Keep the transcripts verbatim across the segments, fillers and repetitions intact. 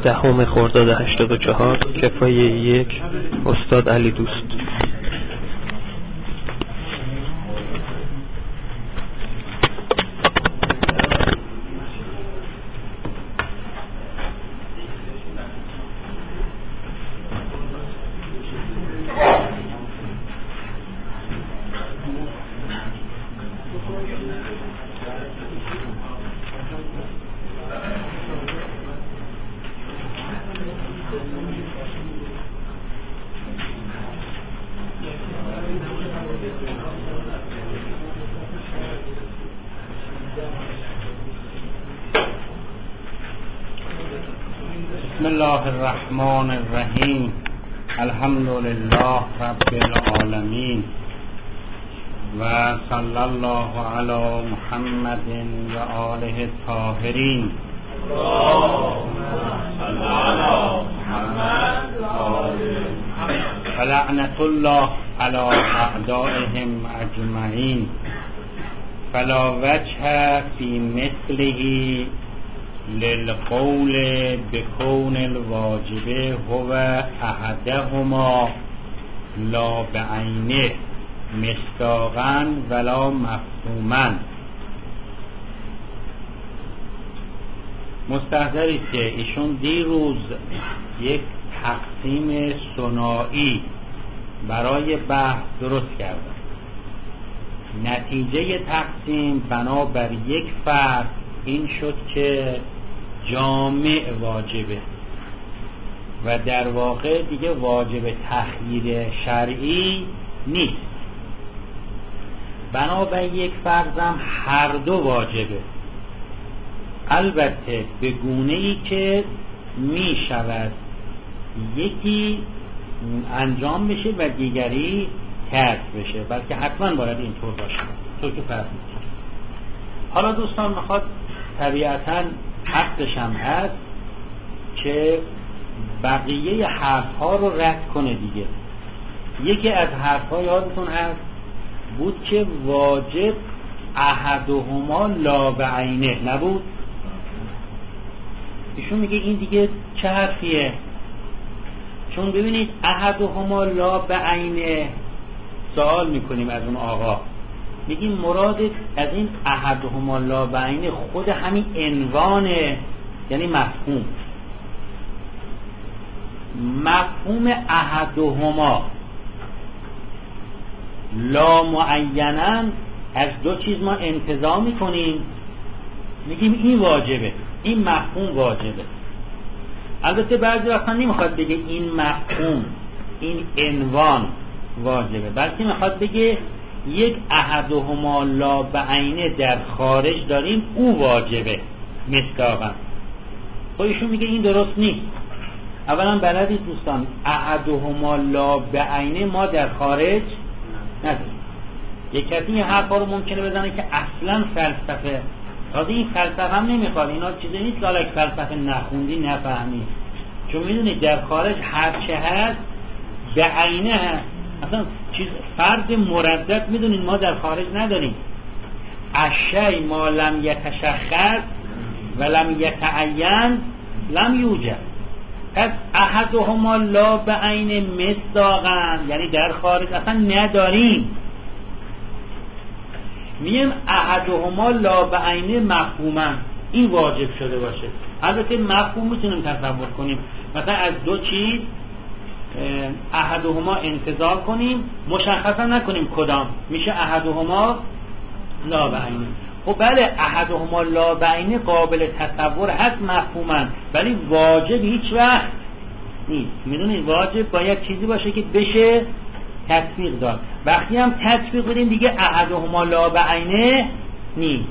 دهم خرداد هشتاد و چهار، کفایه یک، استاد علی دوست. بسم الله الرحمن الرحیم. الحمد لله رب العالمین و صلی الله علی محمد و آله الطاهرین. و لعنت الله علی اعدائهم اجمعین. فلا وجه فی مثله للقول بكون الواجب هو احدهما لا بعینه مصداقا ولا مفهوما. مستحضرید که ایشون دیروز یک تقسیم ثنایی برای بحث درست کردن. نتیجه تقسیم بنابر یک فرد این شد که جامع واجبه و در واقع دیگه واجب تخییر شرعی نیست. بنابر یک فرضم هر دو واجبه، البته به گونه‌ای که می شود یکی انجام بشه و دیگری ترک بشه، بلکه حتما باید اینطور باشه طور که فرض می‌کنه. حالا دوستان میخواد طبیعتاً حقش هم هست که بقیه حرف ها رو رد کنه دیگه. یکی از حرف ها یادتون هست بود که واجب احدهما لا بعینه نبود. ایشون میگه این دیگه چه حرفیه؟ چون ببینید احدهما لا بعینه، سوال میکنیم از اون آقا، میگیم مراد از این احدهما لا بعینه خود همین عنوانه، یعنی مفهوم مفهوم احدهما لا معینن از دو چیز ما انتزاع میکنیم، میگیم این واجبه، این مفهوم واجبه. البته بعضی وقتا نمیخواد بگه این مفهوم این عنوان واجبه، بلکه میخواد بگه یک احدهما لا بعینه در خارج داریم او واجبه مصداقا. خب ایشون میگه این درست نیست. اولا بلدید دوستان احدهما لا بعینه ما در خارج نداریم. یک کسی این حرفا رو ممکنه بزنه که اصلا فلسفه، تازه این فلسفه هم نمیخواد، اینا چیزی نیست که حالا فلسفه نخوندی نفهمی، چون میدونید در خارج هر چه هست بعینه هست. اصلا چیز فرد مردد میدونید ما در خارج نداریم. الشیء ما لم یتشخص و لم یتعین لم یوجد. پس احدهما لا بعین مصداقا یعنی در خارج اصلا نداریم. میم احدهما لا بعین مفهوما این واجب شده باشه. البته مفهوم میتونیم تصور کنیم، مثلا از دو چیز احدهما انتزاع کنیم، مشخصا نکنیم کدام، میشه احدهما لا بعینه. خب بله احدهما لا بعینه قابل تصور هست مفهوما، ولی واجب هیچ وقت نیست. میدونید واجب باید چیزی باشه که بشه تطبیق داد. وقتی هم تطبیق بدیم دیگه احدهما لا بعینه نیست.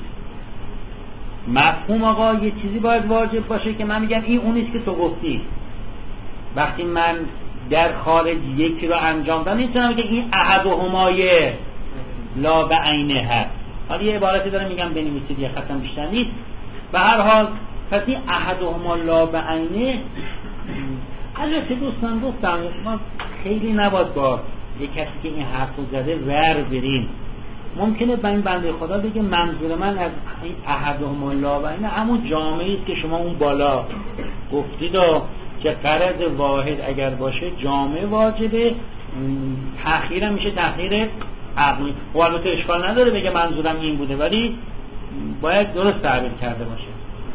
مفهوم آقا یه چیزی باید واجب باشه که من میگم این اون نیست که تو گفتی. وقتی من در خارج یکی رو انجام دادم نمیتونم بگم این احدهمای لا بعینه هست. حالا یه عبارتی دارم میگم بنویسید یه خطم بیشتر نیست. به هر حال پس این احدهما لا بعینه، البته دوستان گفتم ما خیلی نباید با یه کسی که این حرفو زده ور بریم. ممکنه به این بنده خدا بگه منظور من از این احدهما لا بعینه همون جامعه است که شما اون بالا گفتید که غرض واحد اگر باشه جامع واجبه، تأخیر هم میشه تأخیر عقلی. و البته اشکال نداره بگه منظورم این بوده، ولی باید درست تعبیر کرده باشه.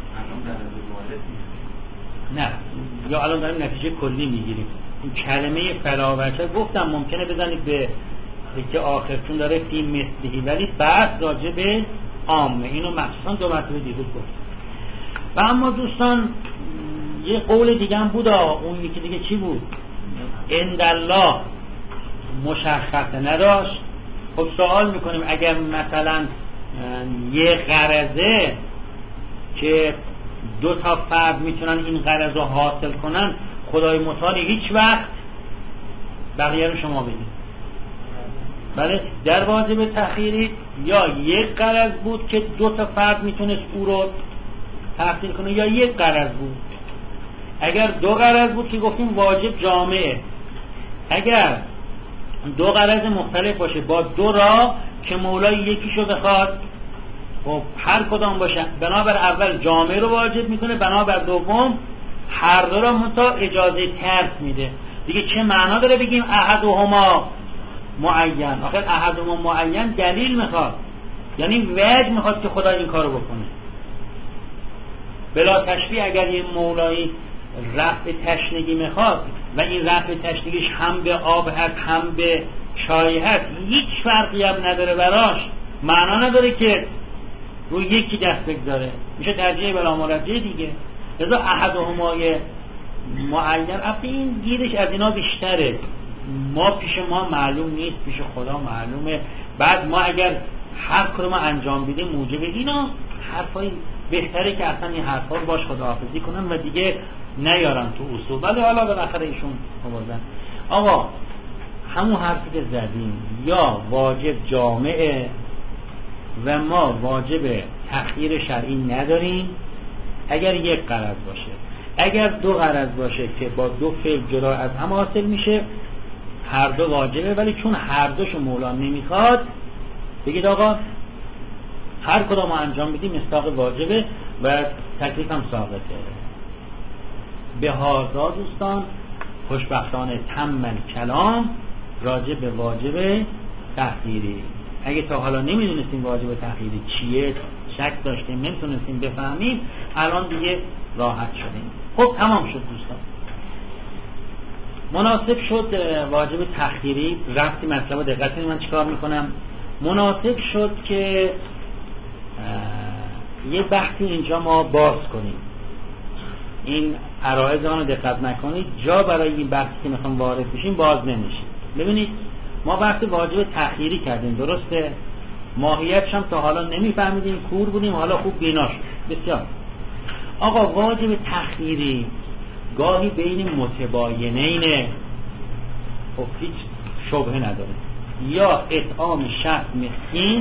نه یا الان داریم نتیجه کلی میگیریم. این کلمه فلاوچه گفتم ممکنه بزنید به که آخرتون داره فی مثلی، ولی بعد راجع به عامه. اینو مخصوصا دو مرتبه دیروز گفتم. و اما دوستان یه قول دیگه هم بود، اون یکی دیگه چی بود؟ عند الله مشخصه نداشت. خب سوال میکنیم اگر مثلا یه غرضه که دو تا فرد میتونن این غرض رو حاصل کنن، خدای متعال هیچ وقت بقیه رو شما بگید. بله در واجب تأخیری یا یک غرض بود که دو تا فرد میتونست او رو تحصیل کنه، یا یک غرض بود. اگر دو غرض بود که گفتیم واجب جامعه. اگر دو غرض مختلف باشه با دو را که مولای یکیشو بخواد، خب هر کدام باشه بنابر اول جامعه رو واجب میکنه، بنابر دوم هر دو را منتها اجازه ترک میده. دیگه چه معنا داره بگیم احدهما معین؟ آخر احدهما معین دلیل میخواد، یعنی وجه میخواد که خدا این کارو بکنه. بلا تشبیه اگر یه مولایی رفع تشنگی میخواد و این رفع تشنگیش هم به آب هست هم به چای هست، هیچ فرقی هم نداره براش، معنا نداره که روی یکی دست بگذاره، میشه ترجیح بلا مرجح دیگه. لذا احدهمای معین اصلا این گیرش از اینا بیشتره. ما پیش ما معلوم نیست، پیش خدا معلومه. بعد ما اگر هر کارو ما انجام بدیم موجب اینا حرفای بهتره که اصلا این حرفا رو باش خداحافظی کنن و دیگه نیارن تو اصول. ولی حالا بالاخره ایشون آوردن. آقا همون حرفی که زدیم، یا واجب جامعه و ما واجب تأخیر شرعی نداریم اگر یک غرض باشه. اگر دو غرض باشه که با دو فعل جدا از هم حاصل میشه، هر دو واجبه، ولی چون هر دوشو مولا نمیخواد بگید آقا هر کدام انجام بدیم مصداق واجبه و تکلیف هم ثابته. به هازا دوستان خوشبختانه تم کلام راجع به واجب تأخیری. اگه تا حالا نمیدونستیم واجب تأخیری چیه، شک داشتیم نمیتونستیم بفهمیم، الان دیگه راحت شدیم. خب تمام شد دوستان. مناسب شد واجب تأخیری. رفتی مطلب دقت کنید من چیکار میکنم. مناسب شد که یه بحثی اینجا ما باز کنیم. این عرایض آن رو دقت نکنید، جا برای این بحثی که میخوام وارد بشیم باز نمیشه. ببینید ما بحث واجب تأخیری کردیم، درسته؟ ماهیتش هم تا حالا نمیفهمیدیم، کور بودیم، حالا خوب بینا شد. بسیار. آقا واجب تأخیری گاهی بین متباینین خب هیچ شبهه نداره، یا اطعام شصت مسکین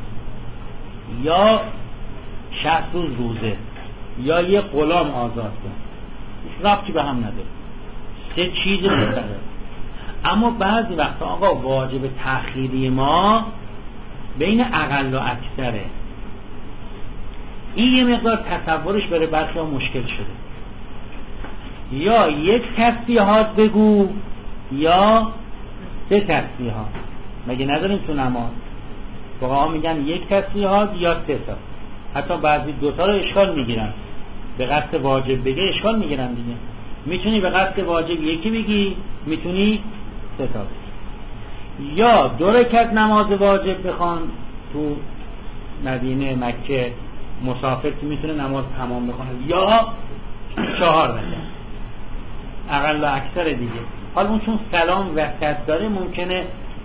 یا شصت روز روزه یا یه غلام آزاد کن، ربطی به هم نداره، سه چیز مختلف. اما بعضی وقتا آقا واجب تأخیری ما بین اقل و اکثره. این یه مقدار تصورش برای برخی ها مشکل شده. یا یک تسبیحات بگو یا سه تسبیحات. مگه نداریم تو نماز فقها میگن یک تسبیحات یا سه تا، حتی بعضی دوتا رو اشکال میگیرن، به قصد واجب بگه اشکال میگیرن دیگه. میتونی به قصد واجب یکی بگی، میتونی سه تا بگی. یا دو رکعت نماز واجب بخوان تو مدینه مکه، مسافر که میتونه نماز تمام بخونه، یا چهار رکعت اقل و اکثر دیگه. حالا اون چون سلام وسط داره ممکنه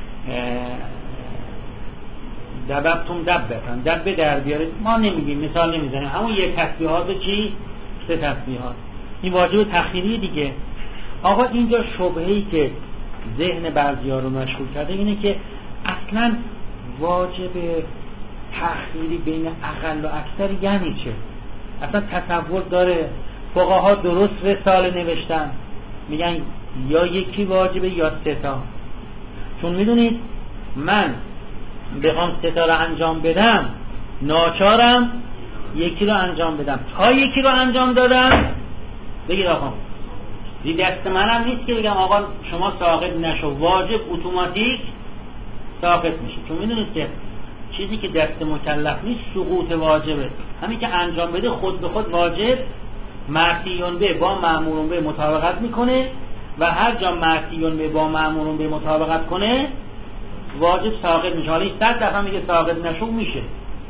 دببتون دبتن دبه در بیاره، ما نمیگیم، مثال نمیزنیم، همون یک تسبیحات چی؟ سه تسبیحات. این واجب تأخیری دیگه. آقا اینجا شبهه‌ای که ذهن بعضی‌ها رو مشغول کرده اینه که اصلا واجب تأخیری بین اقل و اکثر یعنی چه؟ اصلا تصور داره؟ فقها درست رساله نوشتن میگن یا یکی واجبه یا سه تا. چون میدونید من بخوام سه تا رو انجام بدم ناچارم یکی رو انجام بدم. تا یکی رو انجام دادم بگید آقا دی دست منم نیست که بگم آقا شما ساقط نشو، واجب اتوماتیک ساقط میشه. چون میدونید که چیزی که دست مکلف نیست سقوط واجبه. همین که انجام بده خود به خود واجب معصیون به با مأمورون به مطابقت میکنه و هر جا معصیون به با مأمورون به مطابقت کنه واجب ساقط میشه. حالا این صد دفعه میگه ساقط نشو میشه،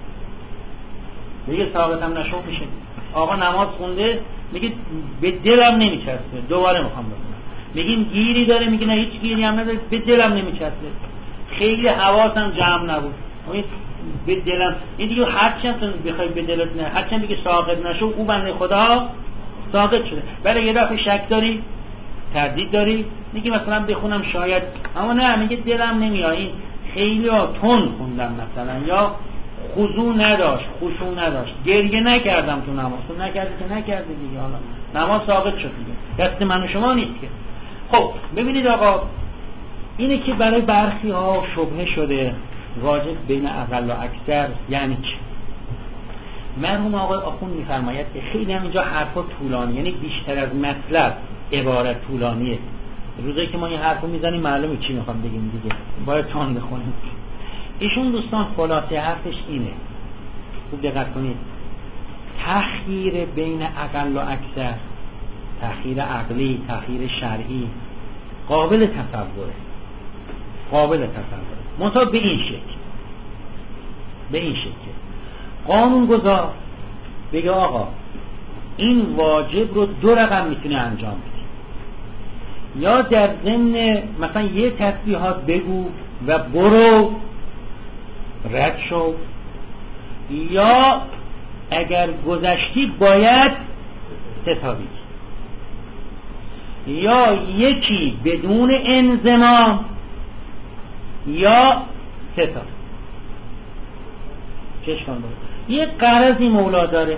میگه ساقط هم نشو میشه. آقا نماز خونده میگه به دلم نمیچسبه، دوباره میخوام بخونم. میگیم گیری داره، میگه نه هیچ گیری هم نداره، به دلم نمیچسبه، خیلی حواسم جمع نبود، به دلم. این دیگه هرچند بخوای به دلت نه، هرچند بگه ساقط نشو، او بنده خدا ساقط شده. ولی یه دفعه شک داری، تردید داری، میگه مثلا بخونم شاید، اما نه، میگه دلم نمیاد، این خیلی ها تون خوندم مثلا، یا خضوع نداشت، خشوع نداشت، گریه نکردم تو نماز. تو نکردی که نکردی دیگه، حالا نماز ساقط شد دیگه، دست من و شما نیست که. خب ببینید آقا، اینه که برای برخی ها شبهه شده واجب بین اقل و اکثر یعنی چی؟ مرحوم آقای آخوند میفرماید که خیلی هم اینجا حرفا طولانی، یعنی بیشتر از مطلب عبارت طولانیه. روزایی که ما این حرفو میزنیم معلومه چی میخوام بگیم دیگه، باید تون بخونیم. ایشون دوستان خلاصه حرفش اینه، خوب دقت کنید، تخییر بین اقل و اکثر، تخییر عقلی، تخییر شرعی، قابل تصوره، قابل تصوره، منتها به این شکل، به این شکل قانون گذار بگه آقا این واجب رو دو رقم میتونه انجام بده، یا در ضمن مثلا یه تسبیحات بگو و برو رد شو، یا اگر گذشتی باید ستابی، یا یکی بدون انضمام یا ستا. چشم کنید یه غرضی مولا داره.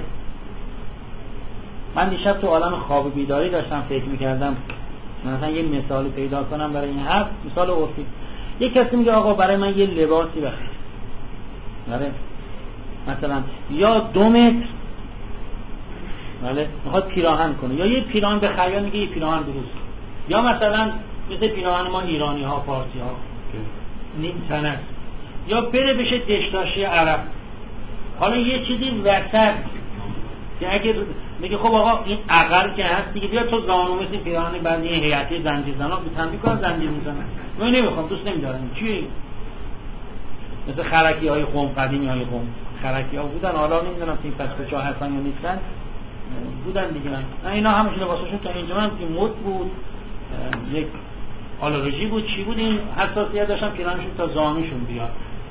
من دیشب تو عالم خواب بیداری داشتم فکر میکردم مثلا یه مثال پیدا کنم برای این حرف، مثال عرفی. یه کسی میگه آقا برای من یه لباسی بخر، بله مثلا یا دو متر، بله میخواد پیراهن کنه، یا یه پیراهن بخر، یا میگه یه پیراهن درست، یا مثلا مثل پیراهن ما ایرانی ها فارسی ها نیم تنه، یا بره بشه دشتاشی عرب. حالا یه چیزی وسط که اگه میگه خب آقا این عقل که هست دیگه، بیا تو زانو مثل پیراهن بندی هیئتی زنجیر زنا به تنبیه کنم زنجیر میزنن، من نمیخوام، دوست نمیدارم. چیه مثل خرکی های قوم، قدیمی های قوم خرکی ها بودن، حالا نمیدونم این پس کجا هستن یا نیستن، بودن دیگه. اینا همش لباساشون تا اینجا من که مد بود، یک آلرژی بود، چی بود، این حساسیت داشتن پیراهنشون تا زانوشون بیاد.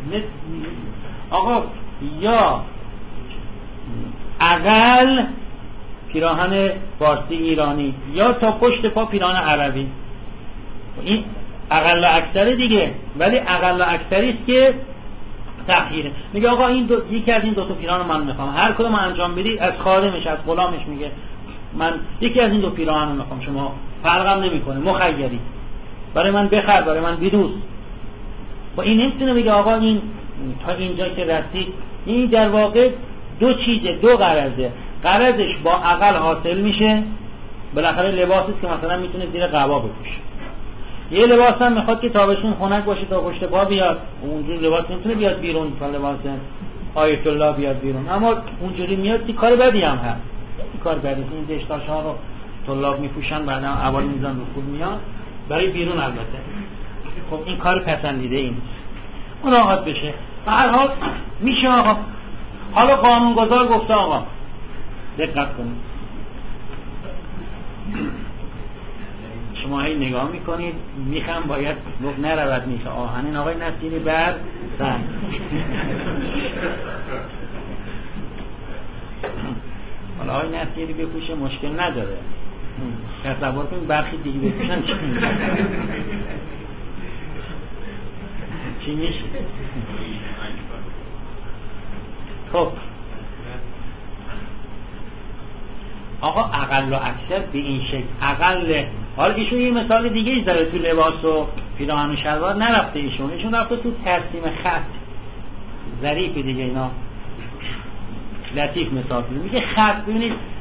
آقا یا اقل پیراهن فارسی ایرانی، یا تا پشت پا پیراهن عربی. این اقل و اکثر دیگه، ولی اقل و اکثری است که تخییره. میگه آقا این دو، یکی از این دو تا پیراهن من میخوام، هر کدوم انجام بدی از خادمش از غلامش میگه من یکی از این دو پیراهن رو میخوام، شما فرقم نمیکنه، مخیری، برای من بخر، برای من بدوز. و این نمیتونه بگه آقا این تا اینجا که رسید. این در واقع دو چیزه، دو غرضه. غرضش با عقل حاصل میشه، بالاخره لباسی که مثلا میتونه زیر قبا بپوشه. یه لباس هم میخواد که تابستون خنک باشه تا پشت پا بیاد، اونجوری لباس نمیتونه بیاد بیرون تا لباس آیت الله بیاد بیرون، اما اونجوری میاد که کار بدی هم هست. این کار بدی، این دشتاش ها رو طلاب میپوشن بعدا اول میزن رو پول میاد برای بیرون. البته خب این کار پسندیده این مراقب بشه. به هر حال میشه آقا. حالا قانونگذار گفته آقا دقت کنید، شما هی نگاه میکنید میخم باید گفت نرود میشه آهنین آقای نصیری بر سن. حالا آقای نصیری بپوشه مشکل نداره، تصور کنید برخی دیگه بپوشن چی میشه چی میشه. خب آقا اقل و اکثر به این شکل اقل. حالا ایشون یه مثال دیگه ای زده تو لباس و پیراهن و شلوار، نرفته ایشون ایشون رفته تو ترسیم خط ظریف دیگه، اینا لطیف مثال میگه. خط ببینید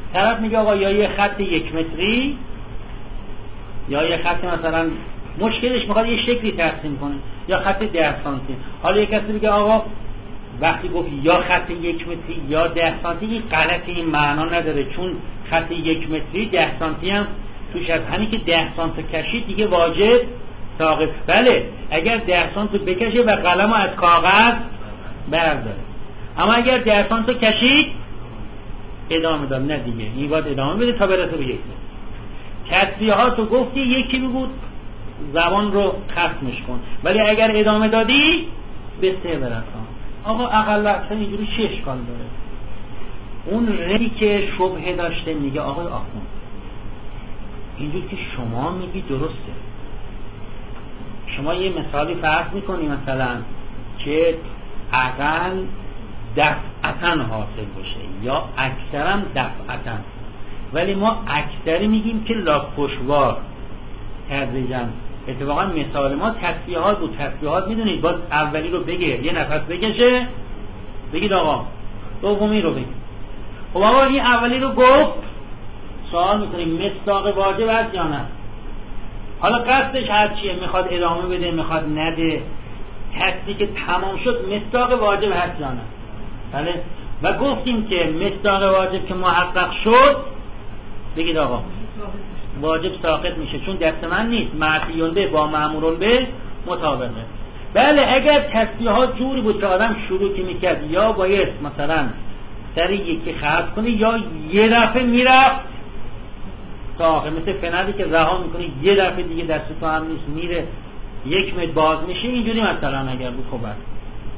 طرف میگه آقا یا یه خط یک متری یا یه خط مثلا مشکلش میخواد یه شکلی ترسیم کنه یا خط ده سانتی. حالا یک کسی میگه آقا وقتی گفت یا خط یک متری یا ده سانتی این غلطی، این معنا نداره، چون خط یک متری ده سانتی هم توش از همین که ده سانتی کشید دیگه واجب ساقط. بله اگر ده سانتی بکشه و قلمو از کاغذ برداره، اما اگر ده سانتی کشید ادامه داد نه دیگه، این باید ادامه بده تا برسه به یک متر. تصریحاتو گفتی یکی بود زبان رو ختمش کن، ولی اگر ادامه دادی به سه برسان. آقا اقل اصلا اینجوری چه اشکال داره؟ اون ردی که شبهه داشته میگه آقای آخوند اینجوری که شما میگی درسته، شما یه مثالی فرض میکنی مثلا که اقل دفعتن حاصل بشه یا اکثرم دفعتن، ولی ما اکثری میگیم که لاپشوار تدریجاً. اتفاقا مثال ما تصفیحات بود. تصفیحات میدونید باز اولی رو بگه یه نفس بکشه بگید آقا دومی رو بگید. خب آقا این اولی رو گفت سوال میکنیم مصداق واجب هست یا نه؟ حالا قصدش هر چیه، میخواد ادامه بده میخواد نده، تصدیق که تمام شد مصداق واجب هست یا نه؟ بله. و گفتیم که مصداق واجب که محقق شد بگید آقا واجب ساقط میشه، چون دست من نیست، معفیون به با مأمورون به مطابقه. بله اگر تصفیحات جوری بود که آدم شروع که میکرد یا باید مثلا سری یکی خرج کنه یا یه دفعه میرفت تا آخر، مثل فنردی که رها میکنه یه دفعه دیگه دست تو هم نیست میره یک متر باز میشه، اینجوری مثلا اگر بود خوب است.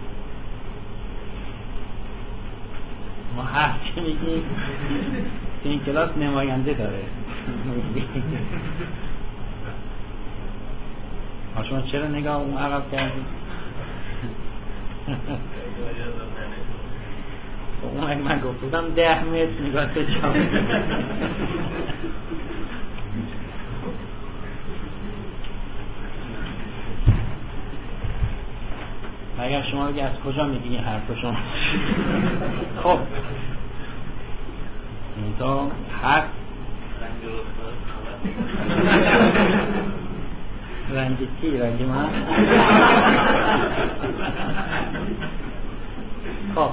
ما هر چی میگیم که این کلاس نماینده داره. شما چرا نگاه اون عقب کردید؟ اون اگه من گفت بودم ده متر نگاه تو چا اگر شما بگی از کجا میگی این حرف شما؟ خب این تا حق رنگ کی؟ رنگ من؟ خب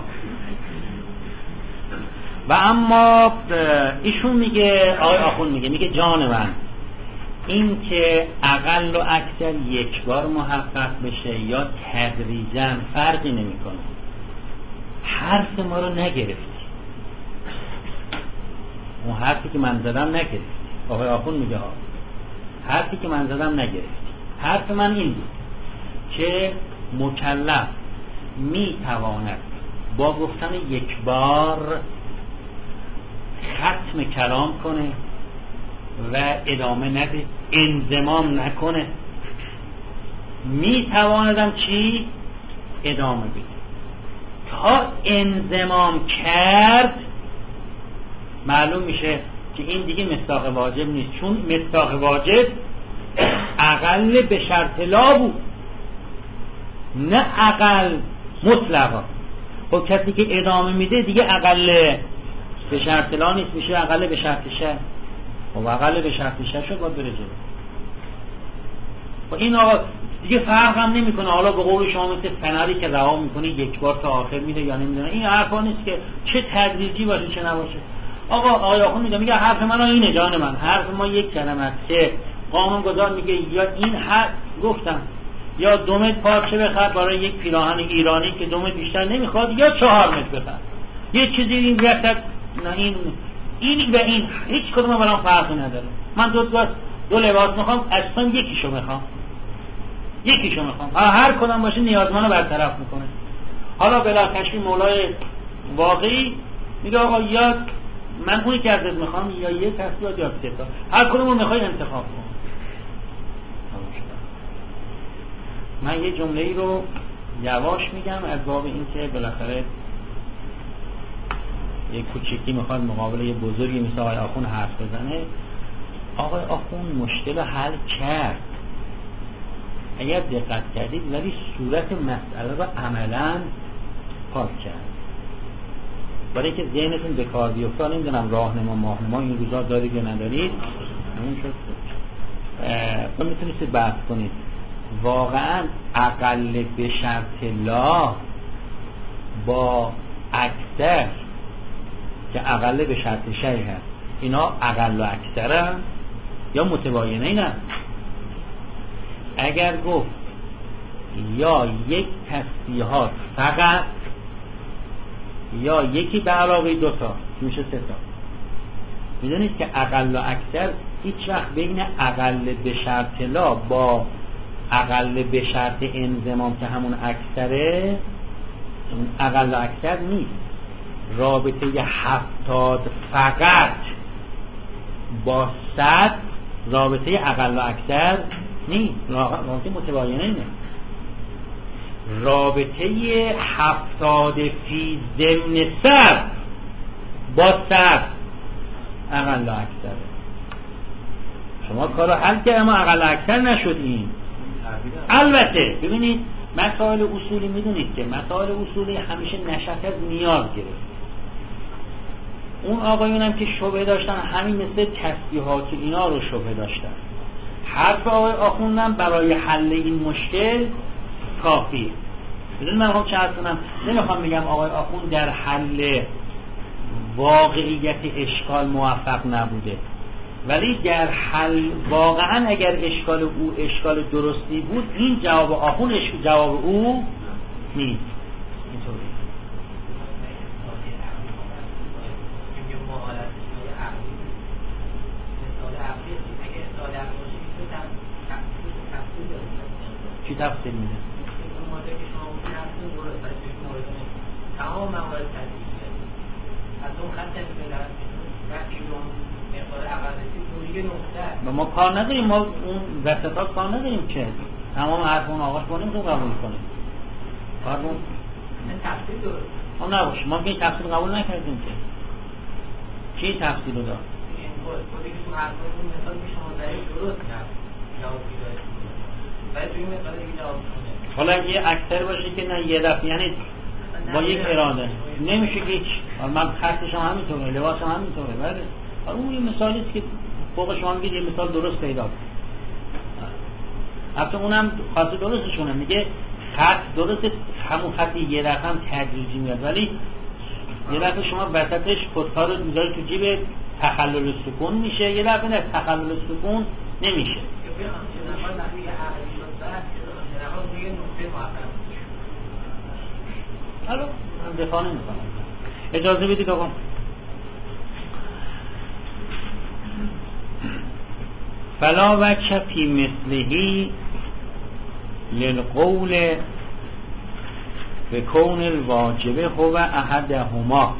و اما ایشون میگه آقای آخوند میگه میگه جان من این که اقل و اکثر یک بار محقق بشه یا تدریجاً فرقی نمیکنه، حرف ما رو نگرفتی، اون حرفی که من زدم نگرفتی. آقای آخوند میگه ها حرفی که من زدم نگرفتی، حرف من این بود که مکلف میتواند با گفتن یک بار ختم کلام کنه و ادامه نده، انضمام نکنه، میتواندم چی؟ ادامه بده. تا انضمام کرد معلوم میشه که این دیگه مصداق واجب نیست، چون مصداق واجب اقل به شرط لا بود نه اقل مطلقا. خب کسی که ادامه میده دیگه اقل به شرط لا نیست، میشه اقل به شرط شه. خب اقل به شرط شه شد باید بره جلو. خب این آقا دیگه فرق هم نمیکنه حالا به قول شما مثل فنری که رها میکنه یک بار تا آخر میده یا نمیدونه، این حرفا نیست که چه تدریجی باشه چه نباشه. آقا آقای آخوند میگه میگه حرف من اینه جان من، حرف ما یک کلمه است که قانون گذار میگه یا این حرف گفتم یا دو متر پارچه بخر برای یک پیراهن ایرانی که دو متر بیشتر نمیخواد یا چهار متر بخر، یه چیزی این وسط نه این این و این هیچ کدوم برام فرقی نداره. من دو دو, دو لباس میخوام اصلا یکیشو میخوام یکیشو میخوام هر کدوم باشه نیازمانو برطرف میکنه. حالا بلا کشفی مولای واقعی میگه آقا یا من اونی که ازت میخوام یا یه تصویات یا سه تا، هر کدومو میخوای انتخاب کن. من یه جمله ای رو یواش میگم از باب این که بالاخره یه کوچیکی میخواد مقابل یه بزرگی مثل آقای آخوند حرف بزنه. آقای آخوند مشکل حل کرد اگر دقت کردید، ولی صورت مسئله رو عملا پاک کرد. برای اینکه ذهنتون به کار بیفته. نمیدونم راهنما ماهنما این روزا دارید یا ندارید، همون شد. اه میتونید بحث کنید واقعا اقل به شرط لا با اکثر که اقل به شرط شیء هست، اینا اقل و اکثرن یا متباینه اینا؟ اگر گفت یا یک تسبیحات فقط یا یکی به علاوه دوتا میشه سه تا. میدونید که اقل و اکثر هیچ وقت بین اقل به شرط لا با اقل به شرط انضمام که همون اکثره، اقل و اکثر نیست. رابطه هفتاد فقط با صد رابطه اقل و اکثر نیست، رابطه متباینه اینه. رابطه هفتاد فی ضمن صد با صد اقل و اکثره. شما کارو حل که اما اقل و اکثر نشد. این البته ببینید مسائل اصولی، میدونید که مسائل اصولی همیشه نشأت از نیاز گرفت. اون آقایون هم که شبهه داشتن همین مثل تسبیحات اینا رو شبهه داشتن. حرف آقای آخوندم برای حل این مشکل کافیه. میدونید من خب چه هستونم نمیخوام بگم آقای آخوند در حل واقعیت اشکال موفق نبوده، ولی در حل واقعا اگر اشکال او اشکال درستی بود این جواب آخوند جواب او نیست. اینطوری چی تفصیل میده؟ تمام موارد تدریجیه از اون خط می‌برن وقتی اون مقدار اقلیتی دوری نقطه ما کار نداریم، ما اون وسطا کار نداریم که تمام حرف اون آقاش کنیم تو قبول کنیم. کارمون این تفصیل درست ما نباشه، ما که تفصیل قبول نکردیم که چی تفصیل رو داد؟ این بود بودی که تو حرفتون مثال که شما دارید درست کرد جواب میدید ولی توی مثال دیگه جواب نمیده. حالا اگه اکثر باشه که نه یه دفعه یعنی با یک اراده نمیشه که هیچ. من خطش هم همینطوره، لباس هم همینطوره. بله اون یه مثالی است که فوق شما میگید یه مثال درست پیدا کنید. البته اونم خاص درستشونه، میگه خط درست همون خط یه رقم تدریجی میاد، ولی یه دفعه شما وسطش خودکار رو میذاری تو جیب تخلل سکون میشه، یه دفعه نه تخلل سکون نمیشه. حالا من دفاع نمی‌کنم. اجازه بدید آقا. فلا وجه فی مثله للقول بکون الواجبه هو احدهما.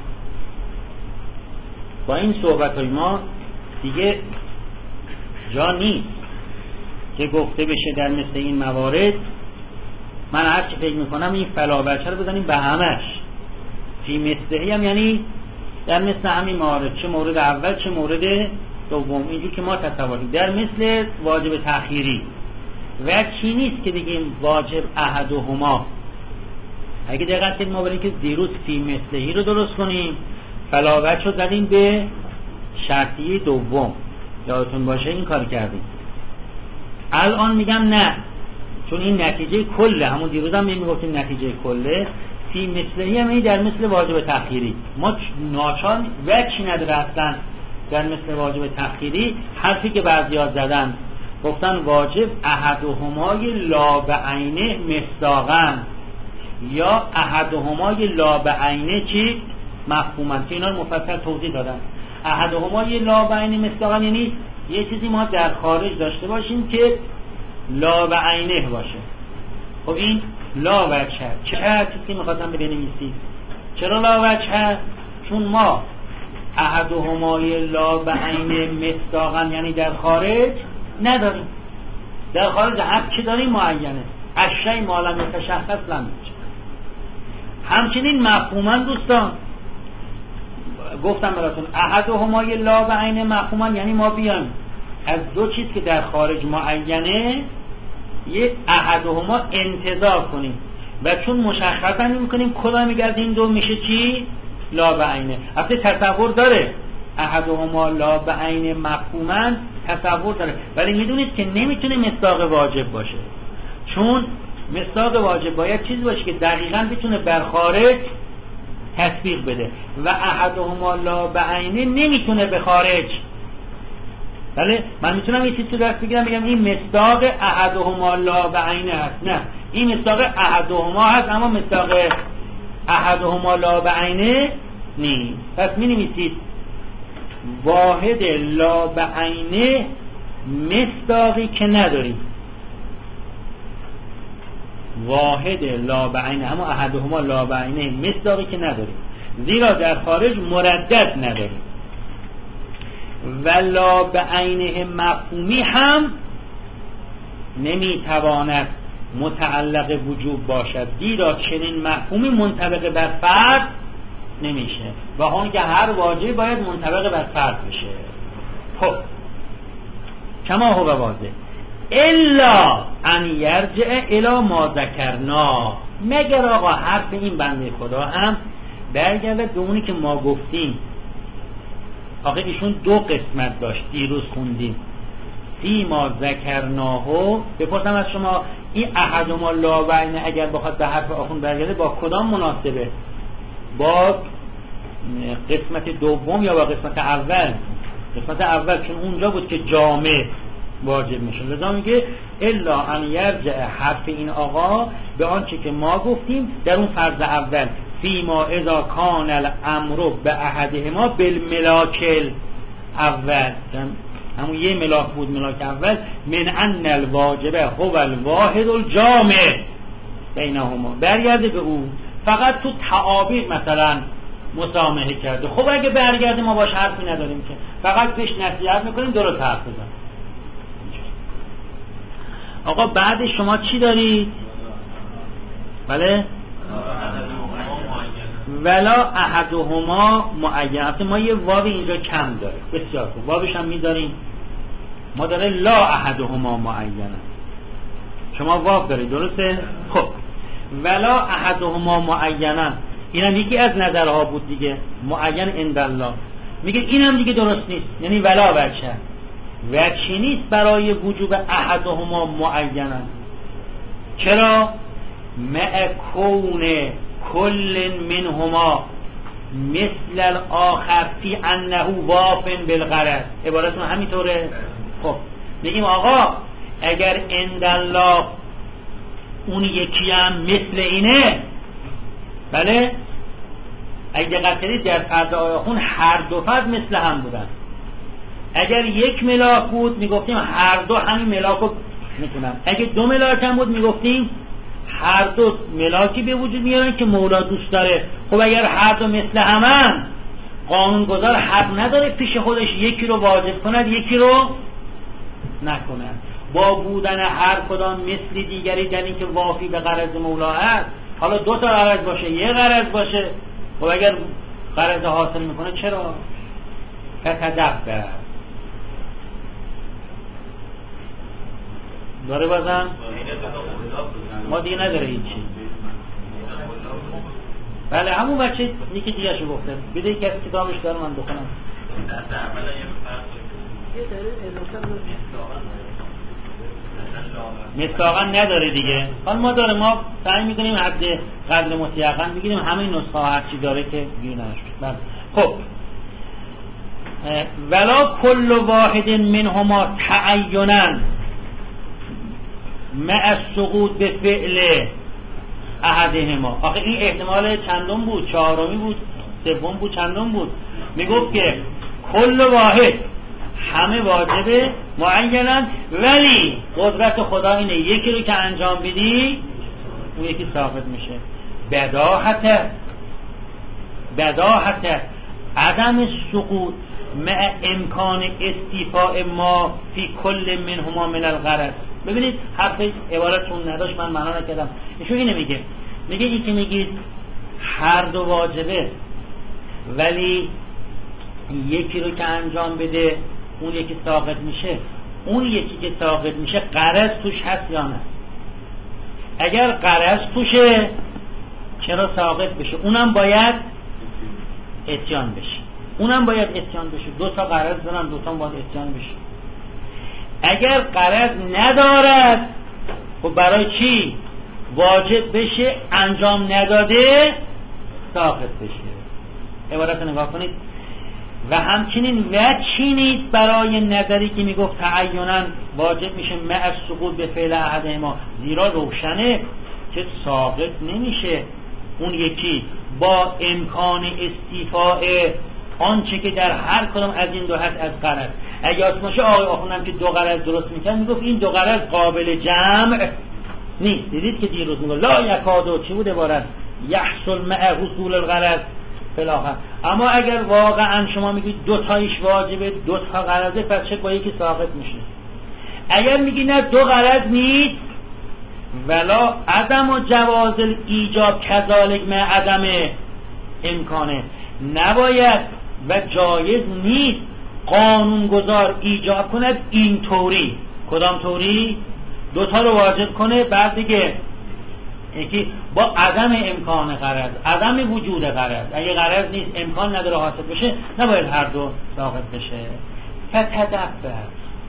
با این صحبت‌های ما دیگه جا نیست که گفته بشه در مثل این موارد من هر چی فکر میکنم این فلا وجه رو بزنیم به همش. فی مثله هم یعنی در مثل همین موارد، چه مورد اول چه مورد دوم، اینجور که ما تصوریم در مثل واجب تأخیری و چی نیست که بگیم واجب احدهما. اگه دقت کنیم ما بریم که دیروز فی مثلهی رو درست کنیم فلا وجه رو زدیم به شرطیه دوم، یادتون باشه این کار کردیم. الان میگم نه، چون این نتیجه کله، همون دیروز هم میگفتیم نتیجه کله. فی مثلهی هم این در مثل واجب تأخیری ما ناچار وجهی نداره اصلا در مثل واجب تأخیری. حرفی که بعضی‌ها زدن گفتن واجب احدهمای لا بعینه مصداقاً یا احدهمای لا بعینه چی مفهوماً، که اینا رو مفصل توضیح دادن. احدهمای لا بعینه مصداقاً یعنی یه چیزی ما در خارج داشته باشیم که لا بعینه باشه. خب این لا وجه چه چیزی می‌خواستم بنویسید؟ چرا لا وجه؟ چون ما احدهمای لا بعینه مصداقاً یعنی در خارج نداریم. در خارج حق چی داریم؟ معینه. اشیاء ما لم یتشخص لم یوجد. همچنین مفهوما دوستان گفتم براتون احدهمای لا بعینه مفهوما یعنی ما بیایم از دو چیز که در خارج معینه یک احدهما انتزاع کنیم و چون مشخصا نمی‌کنیم کدام یک از این دو میشه چی؟ لا به عینه. البته تصور داره احدهما لا به عین مفهوما، تصور داره، ولی میدونید که نمیتونه مصداق واجب باشه، چون مصداق واجب باید چیزی باشه که دقیقاً بتونه بر خارج تطبیق بده و احدهما لا به عینه نمیتونه به خارج. بله من میتونم یه چیزی دست بگیرم بگم این مصداق احدهما لا به عینه هست، نه این مصداق احدهما هست اما مصداق احدهما لا به عینه نیست. پس می نویسید واحد لا به عینه مصداقی که نداریم، واحد لا به عینه اما احدهما لا به عینه مصداقی که نداریم، زیرا در خارج مردد نداریم. و لا به عینه مفهومی هم نمیتواند متعلق وجوب باشد، زیرا چنین مفهومی منطبق بر فرد نمیشه و اون که هر واجبی باید منطبق بر فرد بشه. خب کما هو واضح الا ان یرجع الی ما ذکرنا، مگر آقا حرف این بنده خدا هم برگرده به اونی که ما گفتیم. آقا ایشون دو قسمت داشت دیروز خوندیم، فی ما ذکرناهو. بپرسم از شما این احدهما لا به عینه اگر بخواد به حرف آخون برگرده با کدام مناسبه؟ با قسمت دوم یا با قسمت اول؟ قسمت اول، چون اونجا بود که جامع واجب میشه. لذا میگه الا ان یرجع حرف این آقا به آنچه که ما گفتیم در اون فرض اول، فی ما اذا کان الامر به احدهما بالملاک اول، همون یه ملاک بود ملاک اول، من ان الواجب هو الواحد الجامع بینهما، برگرده به اون. فقط تو تعابیر مثلا مسامحه کرده. خب اگه برگرده ما باش حرفی نداریم که، فقط پیش نصیحت میکنیم درست حرف بزن. آقا بعد شما چی دارید؟ بله ولا احدهما معین. ما یه واو اینجا کم داره، بسیار خوب، واوش هم میذاریم. ما داره لا احدهما معین، شما واو دارید درسته؟ خب ولا احدهما معین، اینم یکی از نظرها بود دیگه، معین عند الله. میگه اینم دیگه درست نیست، یعنی ولا وجه وجه نیست برای وجوب احدهما معین. چرا؟ مع کون کل منهما مثل الاخر فی انه واف بالغرض. عبارتون همینطوره. خب میگیم آقا اگر عند الله اون یکی هم مثل اینه، بله اگه دقت کنید در فرض آیاخون هر دو فرض مثل هم بودن. اگر یک ملاک بود میگفتیم هر دو همین ملاک رو میتونن، اگه دو ملاک هم بود میگفتیم هر دو ملاکی به وجود میارن که مولا دوست داره. خب اگر هر دو مثل همن، قانونگذار حق نداره پیش خودش یکی رو واجب کند یکی رو نکند. با بودن هر کدام مثل دیگری در این که وافی به غرض مولا هست، حالا دو تا غرض باشه یه غرض باشه، خب اگر غرض حاصل میکنه چرا؟ فتدبر داره بازم ما دیگه نداره هیچی. بله همون بچه یکی دیگه شو گفته بده یکی از کتابش داره من بخونم. مستاقا نداره دیگه. حالا ما داره، ما سعی میکنیم حد قدر متیقن بگیریم همه نسخه ها هرچی داره که گیر نشد. خب ولا کل واحد منهما تعینا مع السقوط به فعل احدهما. آخه این احتمال چندم بود؟ چهارمی بود؟ سوم بود؟ چندم بود؟ میگفت که کل واحد همه واجبه معینا، ولی قدرت خدا اینه یکی رو که انجام بدی اون یکی ساقط میشه. بداهت بداهت عدم سقوط مع امکان استیفاء ما فی کل منهما من الغرض. ببینید حرف عبارتون نداشت، من معنا نکردم. ایشون اینه میگه، میگه این که میگید هر دو واجبه ولی یکی رو که انجام بده اون یکی ساقط میشه، اون یکی که ساقط میشه غرض توش هست یا نه؟ اگر غرض توشه چرا ساقط بشه؟ اونم باید اتیان بشه، اونم باید اتیان بشه. دو تا غرض دارن، دو تا باید اتیان بشه. اگر غرض ندارد خب برای چی واجب بشه؟ انجام نداده ساقط بشه. عبارت نگاه کنید. و همچنین و چینید برای نظری که میگفت تعینا واجب میشه مع السقوط به فعل احدهما، زیرا روشنه که ساقط نمیشه اون یکی با امکان استیفاء آنچه که در هر کدام از این دو هست از غرض. اگه اسمشه آقای آخونم که دو غرض درست میکن میگفت این دو غرض قابل جمع نیست. دیدید که دیروز میگفت لا یکادو چی بود عبارت؟ یحصل مع حصول الغرض فلاخر. اما اگر واقعا شما میگید دو تایش واجبه، دو تا غرضه، پس چه با یکی ساقط میشه. اگر میگی نه دو غرض نیست ولا عدم و جواز ایجاب کذالک مع عدم امکانه، نباید و جایز نیست قانونگذار ایجاب کند اینطوری. کدام طوری؟ دوتا رو واجب کنه بعد دیگه یکی با عدم امکان غرض، عدم وجود غرض. اگه غرض نیست امکان نداره حاصل بشه، نباید هر دو ساقط بشه. فتدبر،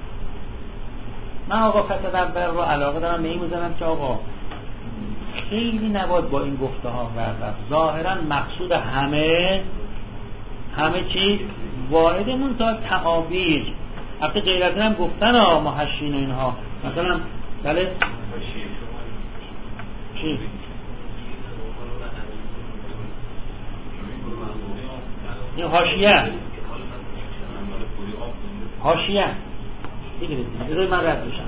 من آقا فتدبر رو علاقه دارم به این میزنم که آقا خیلی نباید با این گفته ها ورد. ظاهرا مقصود همه همه چیز واحدمون تا تعابیر. البته غیر از این هم گفتن ها محشین و اینها، مثلا بله چی؟ این حاشیه حاشیه بگیرید بذاری من رد بشم.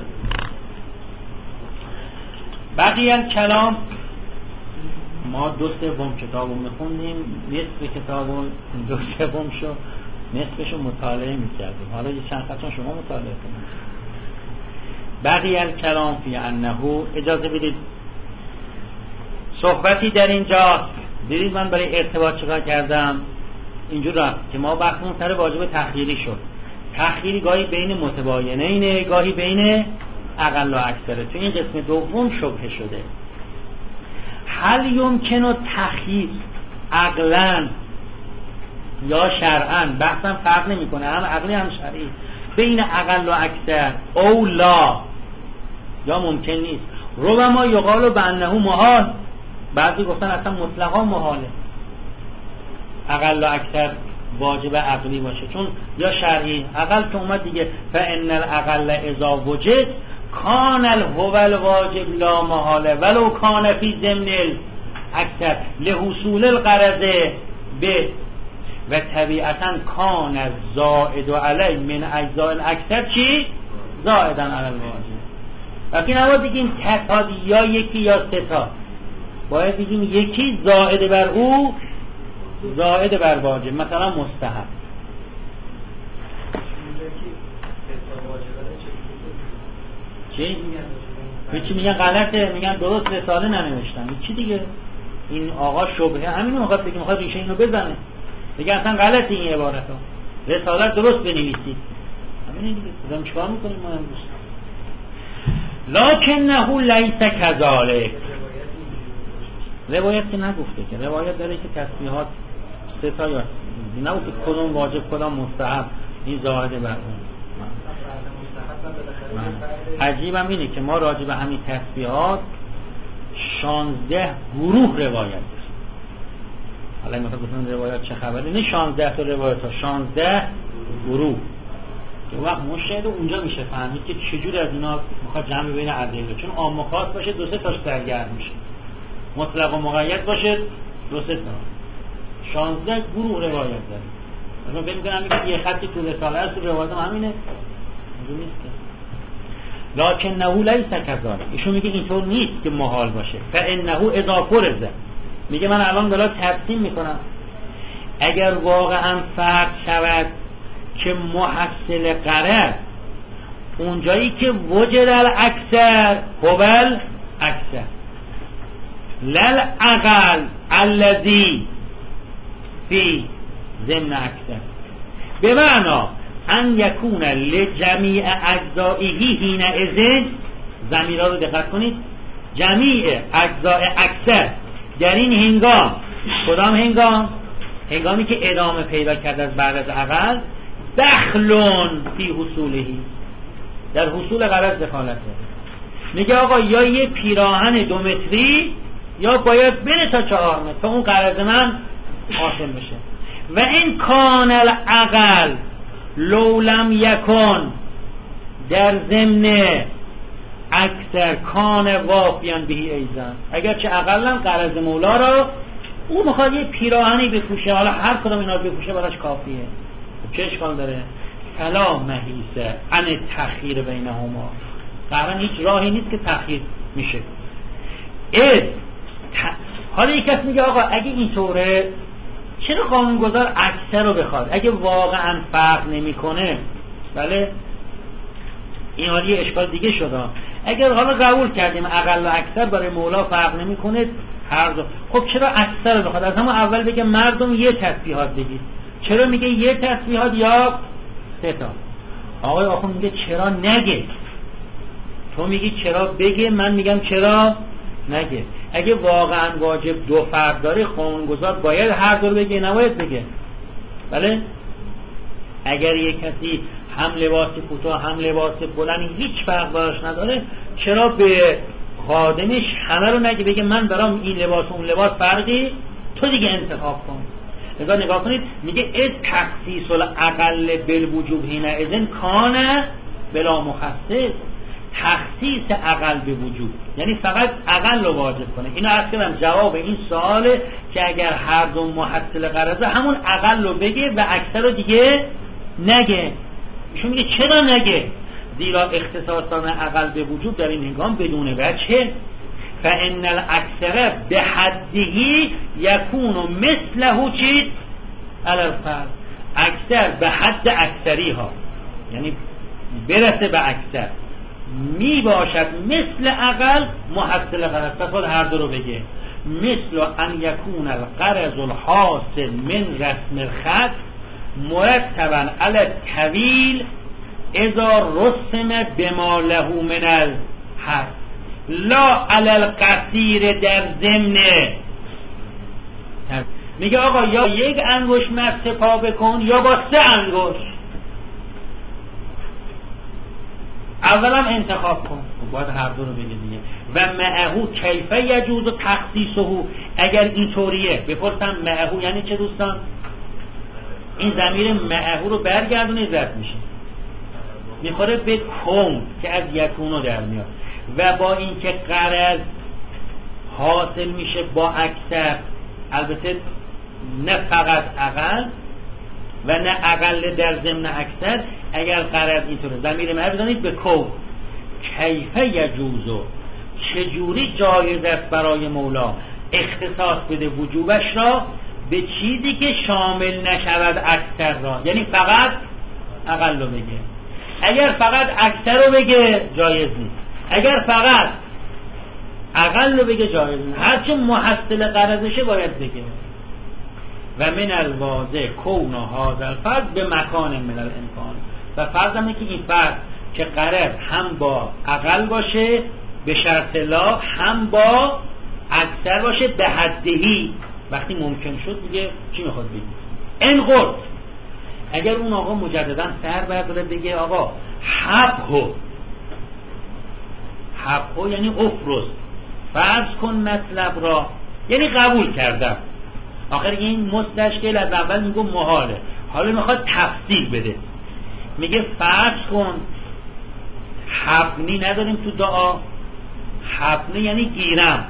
بقیه کلام ما دو سوم کتابو میخوندیم، نصف کتابو دو سوم شو نصفشو مطالعه میکردیم، حالا یه چند خطان شما مطالعه کنید. بقیه کلام فی انه، اجازه بدید صحبتی در اینجا. دیدید من برای ارتباط چکار کردم؟ اینجور رفت که ما بحثمون سر واجب تخییری شد. تخییری گاهی بین متباینه اینه، گاهی بین اقل و اکثره. تو این قسم دوم شبهه شده. هل یمکنه تخییر عقلاً یا شرعاً، بحثم فرق نمی کنه، هم عقلی هم شرعی، بین اقل و اکثر او لا، یا ممکن نیست. ربما یقال بانه محال، بعضی گفتن اصلا مطلقا محاله اقل و اکثر واجب عقلی باشه، چون یا شرعی اقل که اومد دیگه فان الاقل اذا وجد کان الهو الواجب لا محاله ولو کان فی ضمن الاکثر لحصول الغرض به و طبیعتا کان الزائد علی من اجزاء الاکثر چی؟ زائدا علی الواجب. وقتی نباید بگیم تتاد یا یکی یا ستا، باید بگیم یکی زائد بر او زائد بر واجب، مثلا مستحب. چی؟ چی میگن غلطه، میگن درست رساله ننوشتن. چی دیگه؟ این آقا شبهه همینو میخواد بگه، میخواد ریشه اینو بزنه، بگه اصلا غلطه این عبارتو، رساله درست بنویسید. همین دیگه. بزنم چیکار میکنیم ما امروز؟ لکنه لیس کذالک. روایت که نگفته که، روایت داره که تسبیحات سه تا یا نگفته کدوم واجب کدام مستحب، این ظاهره بر اون. عجیبم اینه که ما راجع به همین تسبیحات شانزده گروه روایت داریم. حالا این مثلا گفتن روایت چه خبره؟ نه شانزده تا روایت ها، شانزده گروه. که وقت مشاهده اونجا میشه فهمید که چجور از اینا میخواد جمع بین ادله، چون عام و خاص باشه دو سه تاش سرگرم میشه، مطلق و مقید باشه دو سه تا. شانزده گروه روایت داریم. مثلا فکر می‌کنم میگه یه خطی تو رساله است، تو روایت هم همینه. اونجا نیست. لکنه لیس کذالک. ایشون میگه اینطور نیست که محال باشه. فانه اذا فرض، میگه من الان دارم تقسیم میکنم، اگر واقعا فرض شود که محصل غرض اونجایی که وجد الاکثر هوال اکثر لل اقل الذی فی ضمن اکثر، به معنا ان یکون لجمیع اجزائه حینئذ، ضمیرها رو دقت کنید، جمیع اجزاء اکثر در این هنگام، کدام هنگام؟ هنگامی که ادامه پیدا کرد از بعد از عقل، دخلون فی حصولهی، در حصول غرض دخالت داره. میگه آقا یا یه پیراهن دو متری یا باید بره تا چهار متر تا اون غرض من حاصل بشه. و این کان العقل لولم یکن در ضمن اکثر کان وافیان بهی ایزن، اگر چه عقلم غرض مولا را او میخواد یه پیراهنی بپوشه، حالا هر کدوم اینا رو بپوشه براش کافیه، چه اشکال داره؟ فلا محیصه عن تخییر بینهما، قرآن هیچ راهی نیست که تخییر میشه. اد ت... حالا یک کس میگه آقا اگه اینطوره چرا قانونگذار اکثر رو بخواد؟ اگه واقعا فرق نمیکنه، بله این حالا یه اشکال دیگه شده. اگر حالا قبول کردیم اقل و اکثر برای مولا فرق نمیکنه هر دو، خب چرا اکثر رو بخواد؟ از همون اول بگه مردم یه تسبیحات بگید، چرا میگه یه تسبیحات یا سه تا؟ آقای آخون میگه چرا نگه؟ تو میگی چرا بگه، من میگم چرا نگه. اگه واقعا واجب دو فرد داره قانونگذار باید هر دو رو بگه، نباید بگه. بله اگر یک کسی هم لباس کوتاه هم لباس بلند هیچ فرق براش نداره، چرا به خادمش همه رو نگه، بگه من دارم این لباس و اون لباس فرقی، تو دیگه انتخاب کن. نگاه نگاه کنید میگه از تخصیص الاقل بالوجوب هنا اذن کان بلا مخصص، تخصیص اقل به وجود یعنی فقط اقل رو واجب کنه. اینو عرض کردم جواب این سواله که اگر هر دو محصل غرضه همون اقل رو بگه و اکثر رو دیگه نگه. ایشون میگه چرا نگه؟ زیرا اختصاصان اقل به وجود در این هنگام بدون وجه، فان الاکثر به حدهی یکون مثله چیز الالفرد، اکثر به حد اکثری ها یعنی برسه به اکثر می باشد مثل اقل محصل غرض، پس هر دو رو بگه. مثل ان یکون الغرض الحاصل من رسم الخط مرتبا علی الطویل اذا رسم بما له من الحد لا علی القصیر در ضمن. میگه آقا یا یک انگشت مس پا بکن یا با سه انگشت، اولم انتخاب کن، باید هر دو رو بگه دیگه. و معهو کیفه یجوز تخصیصه، اگر اینطوریه بپرسم معهو یعنی چه دوستان؟ این ضمیر معهو رو برگردونه رد میشه، میخوره به کون که از یکونو در میاد و با اینکه غرض حاصل میشه با اکثر، البته نه فقط اقل و نه اقل در ضمن اکثر، اگر غرض اینطوره ضمیر معهو بزنید به کون. کیفه یجوزو، چجوری جایز است برای مولا اختصاص بده وجوبش را به چیزی که شامل نشود اکثر را، یعنی فقط اقل رو بگه. اگر فقط اکثر رو بگه جایز نیست، اگر فقط اقل رو بگه جایز نیست، هرچه محصل غرضشه باید بگه. و من الواضح کون هذا الفرد به مکان من الامکان، و فرض همه که این فرد که غرض هم با اقل باشه به شرط لا، هم با اکثر باشه به حدهی، وقتی ممکن شد دیگه چی میخواد بگه؟ این قرد اگر اون آقا مجددا سر برداره بگه آقا حبهو، حبهو یعنی افرز، فرض کن مطلب را، یعنی قبول کردم. آخر این مستشکل از اول میگو محاله، حالا میخواد تفصیل بده، میگه فرض کن حبنی نداریم تو دعا، حبنی یعنی گیرم،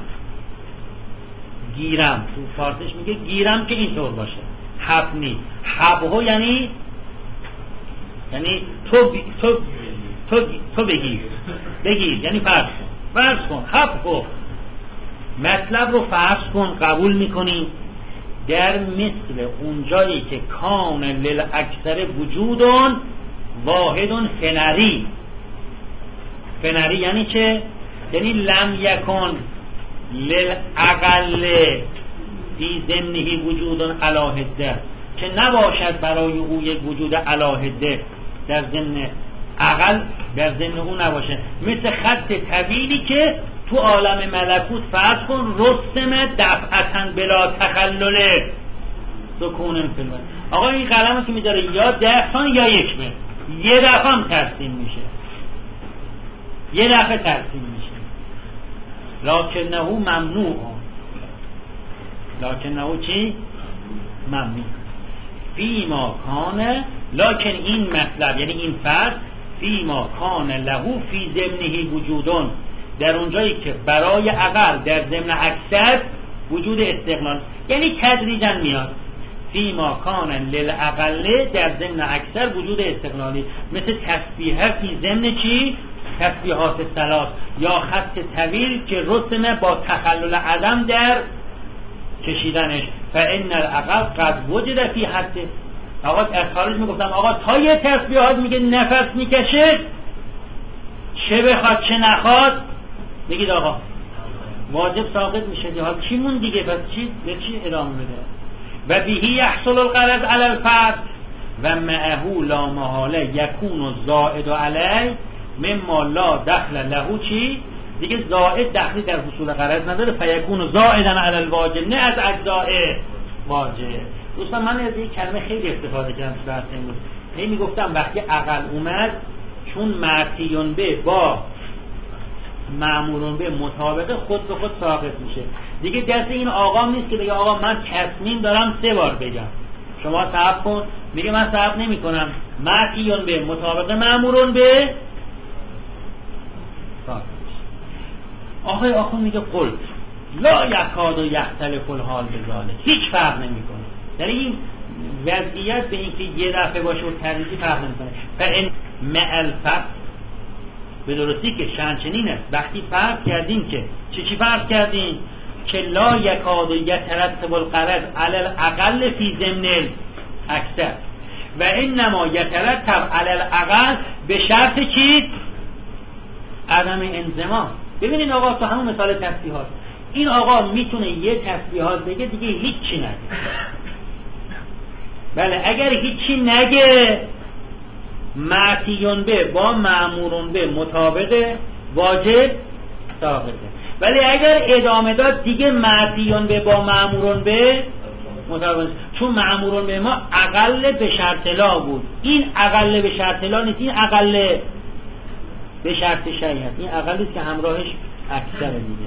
گیرم تو فارسیش میگه گیرم که اینطور باشه، حبنی. حبهو یعنی یعنی تو بی... تو تو تو بگیر بگیر یعنی فرض کن، فرض کن حبهو، مطلب رو فرض کن قبول میکنیم در مثل اونجایی که کان للاکثر وجودون واحدون فنری. فنری یعنی چه؟ یعنی لم یکن للاقل فی ضمنه وجودون علاهده، که نباشد برای او یک وجود علاهده در ضمن اقل، در ضمن او نباشه، مثل خط طویلی که تو عالم ملکوت فرض کن رسم دفعتن بلا تخلله، سکون فی الوجه. آقا این قلمو که میذاره یا ده ثانیه یا یک متر، یه دفعه هم ترسیم میشه، یه دفعه ترسیم میشه. لکنه ممنوع، لکنه چی؟ ممنوع. فی ما کان، لکن این مطلب یعنی این فرض، فی ما کان له فی ضمنه وجودون، در اونجایی که برای اقل در ضمن اکثر وجود استقلال، یعنی تدریجا میاد. فی ما کان للاقل، در ضمن اکثر وجود استقلالی، مثل تسبیحه فی ضمن چی؟ تسبیحات ثلاث، یا خط طویل که رسمه با تخلل عدم در کشیدنش. فان الاقل قد وجد فی حد. آقا از خارج میگفتم آقا تا یه تسبیحات میگه نفس میکشه، چه بخواد چه نخواد بگید آقا واجب ساقط میشه دیگه. حالا چی مون دیگه؟ پس چی به چی ادامه بده؟ و بهی یحصل الغرض علی الفرد و معه لا محاله یکون الزائد علی مما لا دخل له. چی دیگه؟ زائد دخلی در حصول غرض نداره، فیکون زائدا علی الواجب، نه از اجزاء واجب. دوستان من از این کلمه خیلی استفاده کردم تو درس امروز. هی میگفتم وقتی عقل اومد، چون معتیون به با مأمورون به مطابق خود به خود ساقط میشه دیگه. دست این آقا نیست که بگه آقا من تصمیم دارم سه بار بگم، شما صبر کن. میگه من صبر نمی کنم، معتیون به مطابق مأمورون به ساقط میشه. آقای آخون میگه قلت لا یکاد و یختلف الحال بذالک، هیچ فرق نمیکنه. یعنی این وضعیت به اینکه یه دفعه باشه و تدریجی فرق نمیکنه. فان مع الفرق، به درستی که شنچنین است. وقتی فرض کردیم که چی چی فرض کردیم؟ که لا یکاد و یترتب الغرض علی الاقل فی ضمن الاکثر و انما یترتب علی الاقل به شرط چی؟ عدم انضمام. ببینید آقا تو همون مثال تسبیحات، این آقا میتونه یه تسبیحات بگه دیگه هیچی نگه. بله اگر هیچی نگه معتیون به با مأمورون به مطابق واجب ساقطه. ولی اگر ادامه داد دیگه معتیون به با مأمورون به مطابق، چون مأمورون به ما اقل به شرط لا بود، این اقل به شرط لا نیست، این اقل به شرط شریعت، این اقلی است که همراهش اکثر دیگه.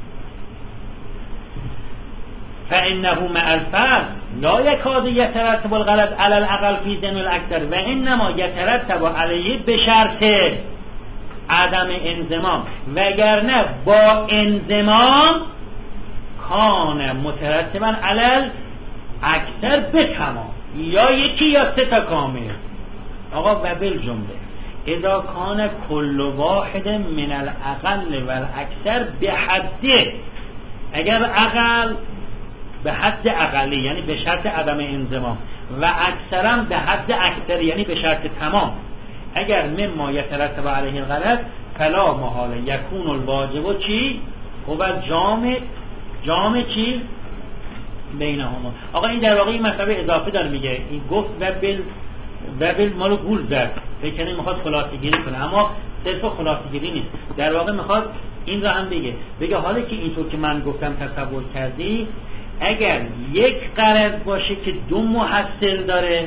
فانه مع الفرض لا یکاد یترتب الغرض علی الاقل فی ضمن الاکثر و انما یترتب علیه به شرط عدم انضمام، وگرنه با انضمام کان مترتبا علی اکثر به تمام، یا یکی یا سه تا کامل. آقا و بالجمله اذا کان کل واحد من الاقل و الاکثر به حده، اگر اقل به حد اقلی یعنی به شرط عدم انضمام و اکثرم به حد اکثر یعنی به شرط تمام، اگر مما یترتب علیه الغرض فلا محاله یکون الواجب چی؟ هو جامع، جامع چی؟ بینهما. آقا این در واقع این مطلب اضافه داره میگه، این گفت و بل و بل مالو گول زد، فکر کنه میخواد خلاصه گیری کنه، اما صرف خلاصه گیری نیست، در واقع میخواد این را هم بگه بگه حالا که اینطور که من گفتم تصور کردی، اگر یک غرض باشه که دو محصل داره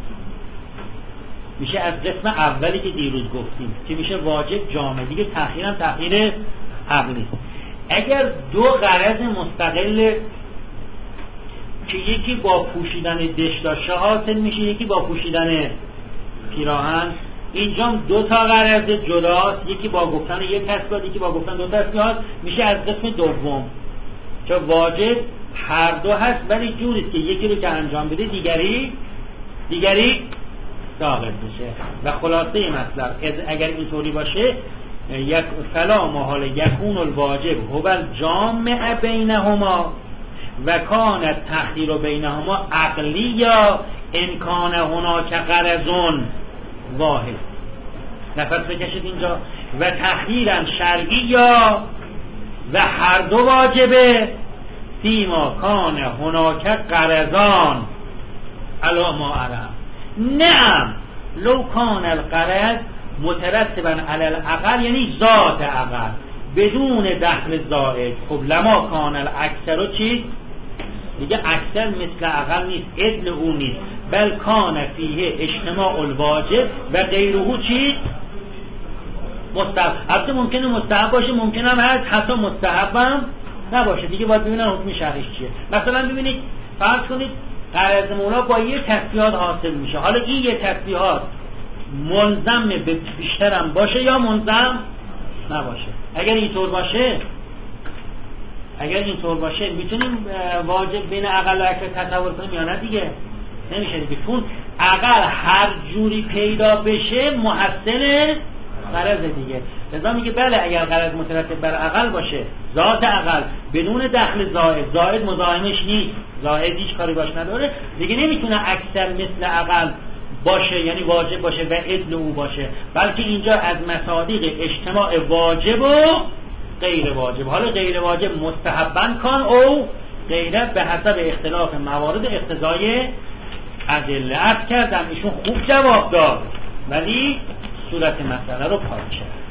میشه از قسم اولی که دیروز گفتیم که میشه واجب جامع، دیگه تأخیر هم تأخیر عقلی. اگر دو غرض مستقل که یکی با پوشیدن دش داشته حاصل میشه، یکی با پوشیدن پیراهن، اینجا دو تا غرض جداست، یکی با گفتن یک تسبیحات یکی با گفتن دو تسبیحات، میشه از قسم دوم که واجب هر دو هست، ولی جوریست که یکی رو که انجام بده دیگری دیگری ساقط میشه. و خلاصه مطلب اگر اینطوری باشه یک فلا محال یکون الواجب هو الجامع بینهما و کان التخییر بینهما عقلی یا امکان هناک غرضون واحد. نفس بکشید اینجا. و تخییرا شرعی یا و هر دو واجبه فیما کان هناک غرضان علا ما علم. نعم لو کان الغرض مترتبا علی الاقل یعنی ذات اقل بدون دخل زائد، خب لما کان الاکثر چی؟ دیگه اکثر مثل اقل نیست، عدل او نیست، بل کان فیه اجتماع الواجب و غیره چیز مستحب. البته ممکنه مستحب باشه، ممکنه هم هست حتی مستحب هم نباشه، دیگه باید ببینن حکم شرعیش چیه. مثلا ببینید فرض کنید قرض مولا با یه تسبیحات حاصل میشه، حالا این یه تسبیحات ملزم به بیشترم باشه یا ملزم نباشه. اگر اینطور باشه اگر اینطور باشه میتونیم واجب بین اقل و اکثر تصور کنیم یا نه؟ دیگه نمیشه دیگه، چون اقل هر جوری پیدا بشه محسن قرض دیگه. لذا میگه بله اگر قرض مترتب بر اقل باشه، ذات اقل بدون دخل زائد، زائد مزاحمش نیست، زائد هیچ کاری باش نداره، دیگه نمیتونه اکثر مثل اقل باشه یعنی واجب باشه و عدل او باشه، بلکه اینجا از مصادیق اجتماع واجب و غیر واجب. حالا غیر واجب مستحبن کان او غیره به حسب اختلاف موارد اقتضای ادله. عرض کردم ایشون خوب جواب داد ولی صورت مسئله رو پاک کرد.